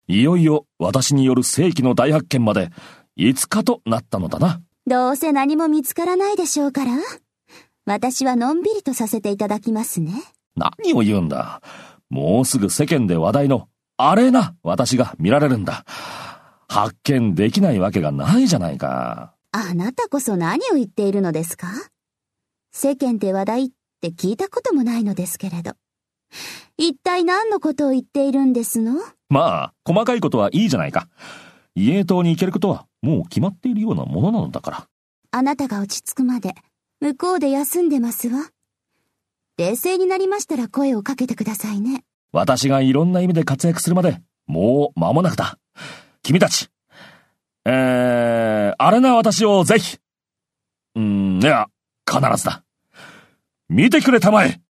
いよいよ私による世紀の大発見まで5日となったのだな。 どうせ何も見つからないでしょうから、私はのんびりとさせていただきますね。 何を言うんだ。もうすぐ世間で話題のあれな私が見られるんだ。発見できないわけがないじゃないか。 あなたこそ何を言っているのですか？世間で話題って聞いたこともないのですけれど。一体何のことを言っているんですの？ まあ、細かいことはいいじゃないか。家島に行けることはもう決まっているようなものなのだから。 あなたが落ち着くまで向こうで休んでますわ。冷静になりましたら声をかけてくださいね。 私がいろんな意味で活躍するまでもう間もなくだ。君たち、あれな私をぜひ。いや、必ずだ。見てくれたまえ。